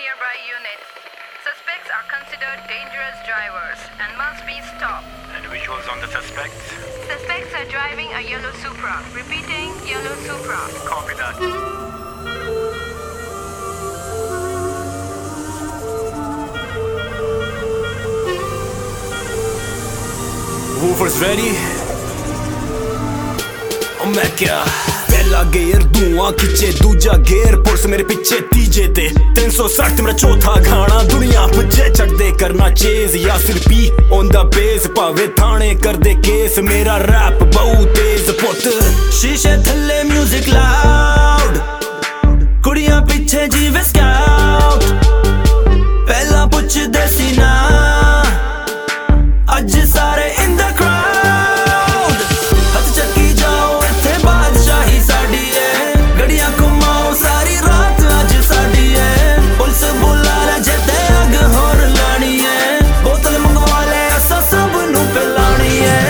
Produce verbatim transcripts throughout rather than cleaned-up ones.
nearby units. Suspects are considered dangerous drivers and must be stopped. And visuals on the suspects? Suspects are driving a yellow Supra. Repeating, yellow Supra. Copy that. Woofers ready? Oh मैं क्या पहला gear धुआं खिंचे दूजा gear police मेरे पीछे तीजे ते तीन सौ साठ मेरा चौथा गाना दुनिया पुजे चढ़दे करना चेज या सिर पी ऑन द बेस भावे थाने कर दे केस मेरा रैप बहु तेज पुत शीशे थल्ले म्यूजिक लाउड कुड़ियां पीछे जीवे स्काउट पहला पुछ देसी ना अज सारे इन द क्राउड हथ चक्की जाओ इत्थे बादशाही साडी है गड़ियां घुमाओ सारी रात अज साडी है पुलिस बुला ले जेते अग होर लानी है बोतल मंगवा ले असा सब नू पिलानी है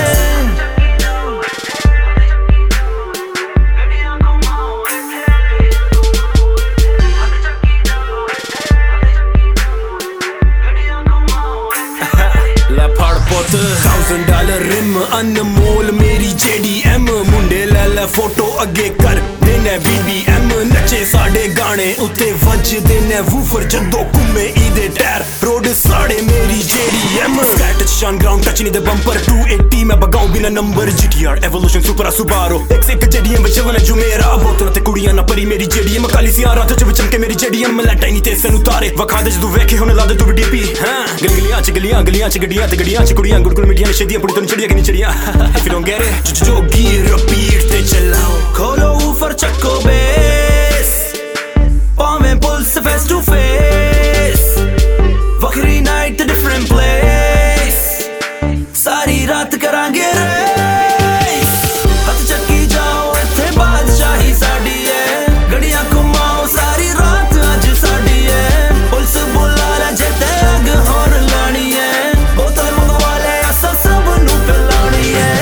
थाउजेंड डॉलर रिम अनमोल मेरी जेडी एम मुंडे लै लै फोटो अगे कर देने बीबीएम नचे साडे गाने उत्ते वजदे ने वूफर जदों घुमे ईदे टायर रोड साड़े मेरी जेडी एम स्कैट शान ग्राउंड टच नहीं दे बम्पर टू एटी मैं बगाऊं बिना number GTR Evolution Supra Subaru एक से एक जेडी एम बचवन जो मेरा बोतल ते कुड़ियां ना परी मेरी जेडी एम काली सी रात च चमके मेरी जेडी एम लैटा नहीं ते सन उतारे वखा दे जदों वेखे हुन ला दे तू डीपी हां गलियां च गलियां गलियां च गड्डियां ते गड्डियां च कुड़ियां गुड़गुड़ मिठियां नशेदियां पुड़ी तो चढ़िया कि नहीं चढ़िया if you don't get it जो गियर रिपीट ते चलाओ खोलो ऊपर चक्को बेस पावे पुल्स फेस टू फेस वखरी नाइट डिफरेंट प्लेस सारी रात करांगे रेस हथ चक्की जाओ इत्थे बादशाही साडी है गड़ियां घुमाओ सारी रात अज साडी है पुलिस बुला ले जेते अग होर लानी है बोतल मंगवा ले असा सब नू पिलानी है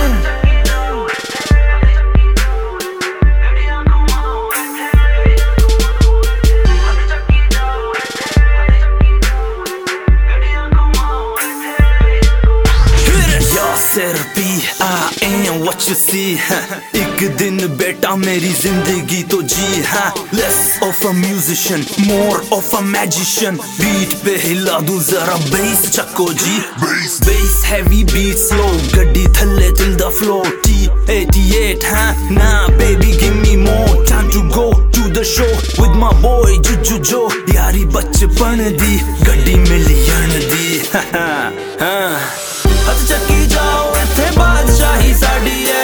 Sir P, I am what you see एक दिन बेटा मेरी जिंदगी तो जी हाँ Less of a musician, more of a magician Beat पे हिला दूं जरा bass चक्को जी Bass, bass heavy beat slow गड्डी थल्ले till the floor T eighty-eight हाँ Nah baby give me more Time to go to the show With my boy Juju Joe यारी बचपन दी गड्डी मिलियन दी हाँ हथ चक्की जाओ इत्थे बादशाही साडी है